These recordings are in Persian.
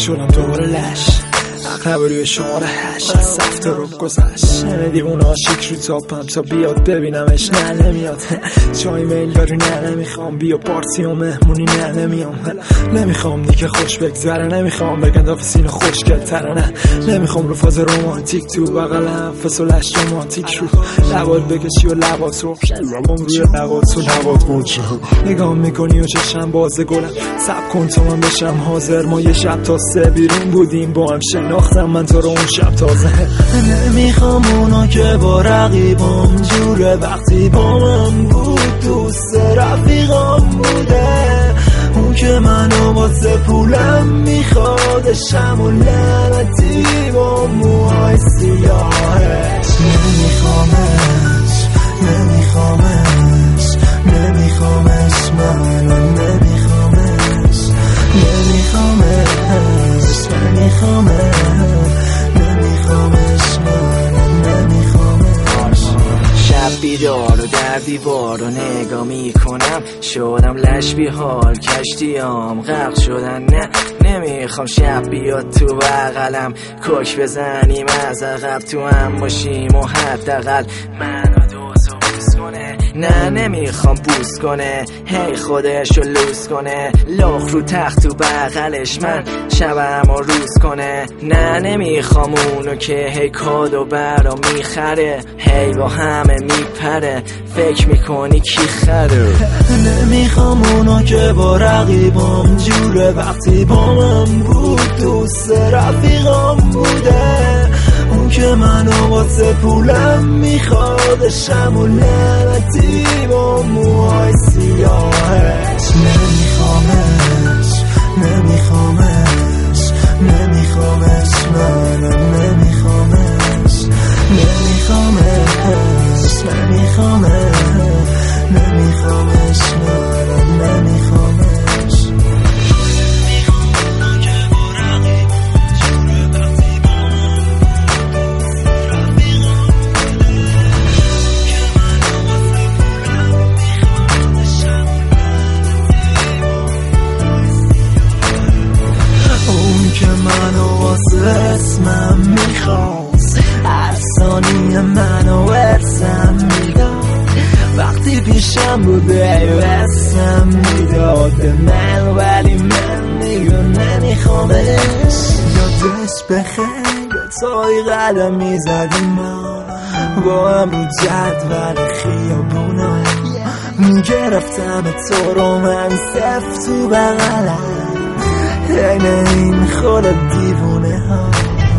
شدم دوباره لش عقرب روی شماره 8 از سفت رو گذشت دیوونه عاشق رو تاپم تا بیاد ببینمش نه نمیاد چای میل داری نه نمیخوام بیا پارتی و مهمونی نه نمیام نمیخوام دیگه خوش بگذره نمیخوام بگن دافه سینه خوشگل‌تره نه نمیخوام رو فاز رومانتیک تو بغلم فسولش رومانتیک رو لبات بکشی و لبات رو روی لبات و لبات گلچه نگاه میکنی و چشم باز گلم سب کن تا من بشم حاضر ما یه شب تا 3 بیرون بودیم با هم شناختم من تو رو اون شب تازه نمیخوام اونا که با رقیبام جوره وقتی با من بود دوست رفیقام بوده اون که منو واسه پولم میخوادشم و لعنتی با موهای سیاهش نمیخوامش نمیخوامش نمیخوامش منو نمیخوامش نمیخوامش نمیخوامش شب بیدار و در دیوار رو نگاه میکنم شدم لش بیحال کشتیام غرق شدن نه نمیخوام شب بیاد تو بغلم کوک بزنیم از عقب تو هم باشیم و حداقل منو دوزو بوس کنه نه نمیخوام بوس کنه هی خودشو لوس کنه لخ رو تخت تو بغلش من شبم رو روز کنه نه نمیخوام اونو که هی کادو برا میخره هی با همه میپره فکر میکنی کی خره نمیخوام اونو که با رقیبام جوره وقتی با من بود دوست رفیقام بوده اون که منو واسه پولم میخوادشم و لعنتی با موهای سیاهش نمیخوامش نمیخوامش نمیخوامش منو نمیخوامش نمیخوامش نمیخوامش منو نمیخوامش اسمم میخواست هر ثانیه منو ورسم میداد وقتی پیشم بوده وسم میداد به من ولی من دیگه نمیخوامش یادش بخیر تایی قدم میزدیم ما با هم رو جدول خیابونا میگرفتم تو رو من سفت تو بغلم این خود دیوونه ها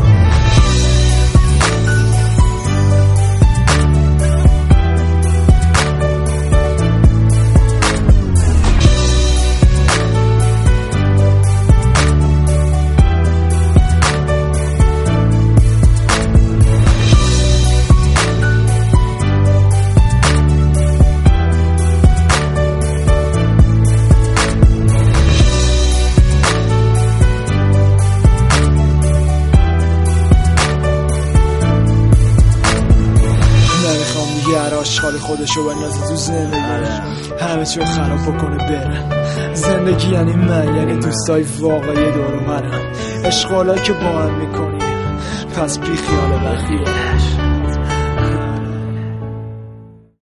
خالی خودشو بندازه تو زندگی همه چیو خراب بکنه بره زندگی یعنی من یعنی دوستای واقعی دور و برم عشق که با هم میکنی پس بی خیال بقیه